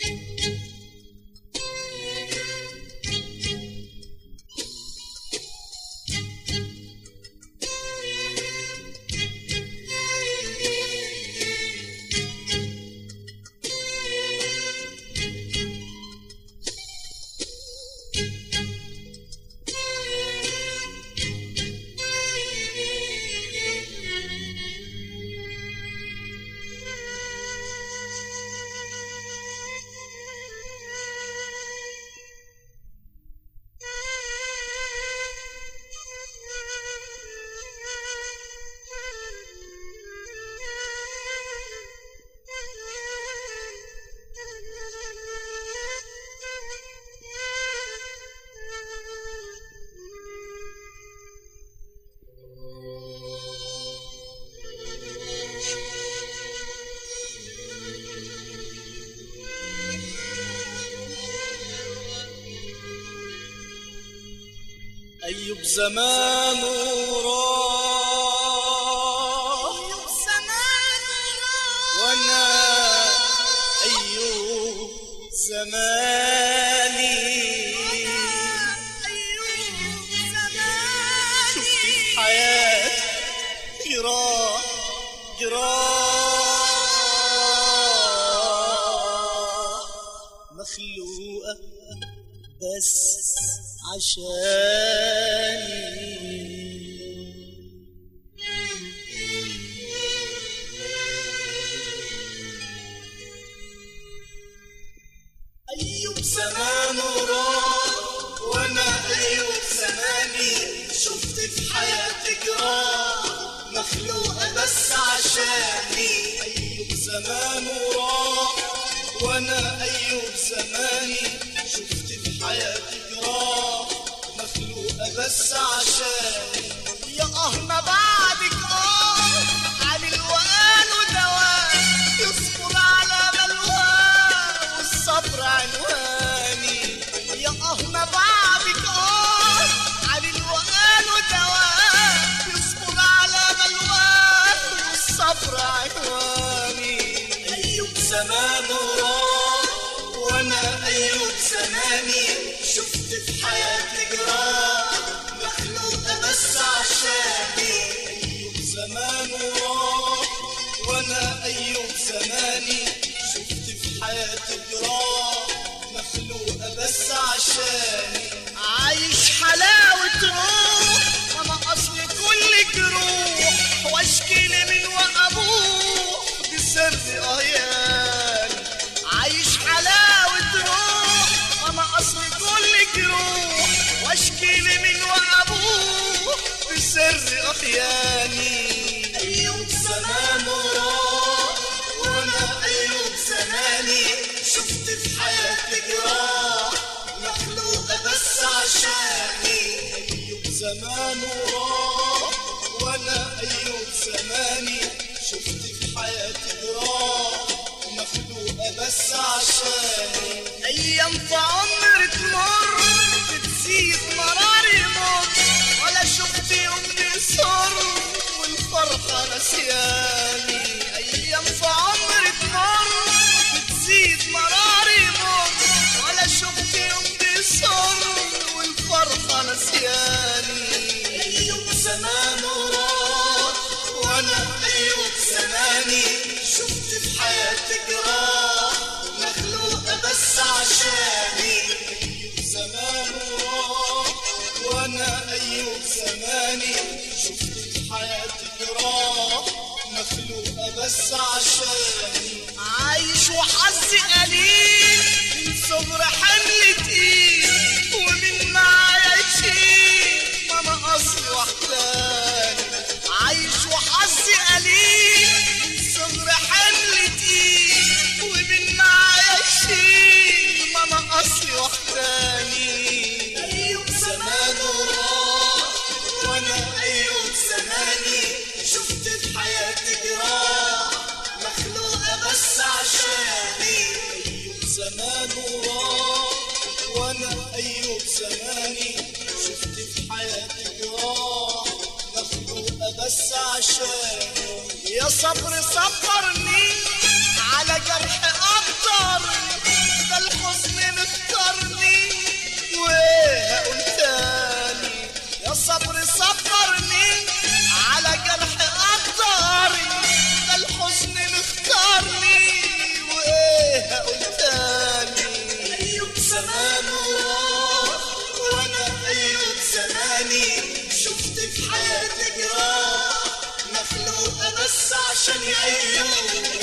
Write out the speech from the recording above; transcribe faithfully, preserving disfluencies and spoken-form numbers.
أيوب زمان وراح وأنا أيوب زماني شفت في حياتي جراح جراح مخلوقة بس عشاني. أيوب زمان وراح وأنا أيوب زماني شفت في حياتي جراح مخلوقة بس عشاني. أيوب زمان وراح وأنا أيوب زماني شفت في حياتي جراح مخلوقة بس عشاني. يا اه ما بعدك اه عن الوقان ودواه يصبر على بلواه والصبر عنواني. يا اه ما بعدك اه عن الوقان ودواه يصبر على بلواه والصبر عنواني. أيوب زمان وراح وأنا أيوب زماني شفت في حياتي جراح مخلوقة بس عشاني. أيوب زمان وراح وأنا أيوب زماني شفت في حياتي جراح مخلوقة بس عشاني. عايش حلاوة روح وأنا أصل كل جروح وأشكي من وأبوح بسر أهياني. عايش حلاوة روح وأنا أصل كل جروح وأشكي من وأبوح بسر أخياني. أيوب زمان وراح وأنا أيوب زماني شفت في حياتي جراح مخلوقة بس عشاني. أيوب زمان وراح وأنا أيوب زماني شفت في حياتي جراح مخلوقة بس عشاني. أيام في عمر تمر بتزيد مرار يمر ولا شفت يوم بيصر والفرحة نسياني. أيام في عمر تمر بتزيد مرار يمر ولا شفت يوم بيصر والفرحة نسياني. أيوب زمان وراح وأنا أيوب زماني شفت في حياتي جراح مخلوقة بس عشاني. أيوب زمان وراح وأنا أيوب زماني شفت في حياتي جراح مخلوقة بس عشاني. عايش وحظي قليل من صغر حمل تقيل ومن معايا يشيل ما أنا أصلي وحداني. عايش وحظي قليل من صغر حمل تقيل ومن معايا يشيل ما أنا أصلي وحداني. أيوب زمان وراح وأنا أيوب زماني شفت في حياتي جراح مخلوقة بس عشاني. أيوب زمان وراح وأنا أيوب زماني شفت في حياتي جراح مخلوقة بس عشاني. يا صبر صبرني على جرح قدرني عشان يعيش